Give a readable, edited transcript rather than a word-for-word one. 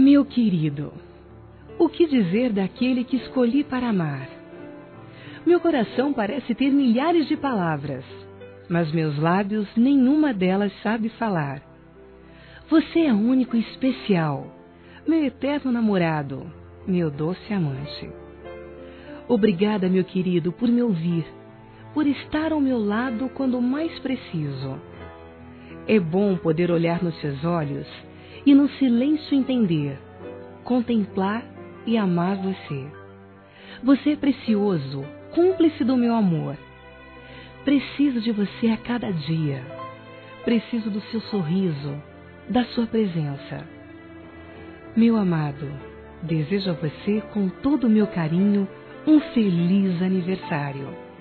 Meu querido, o que dizer daquele que escolhi para amar? Meu coração parece ter milhares de palavras, mas meus lábios nenhuma delas sabe falar. Você é único e especial, meu eterno namorado, meu doce amante. Obrigada, meu querido, por me ouvir, por estar ao meu lado quando mais preciso. É bom poder olhar nos seus olhos e no silêncio entender, contemplar e amar você. Você é precioso, cúmplice do meu amor. Preciso de você a cada dia. Preciso do seu sorriso, da sua presença. Meu amado, desejo a você com todo o meu carinho um feliz aniversário.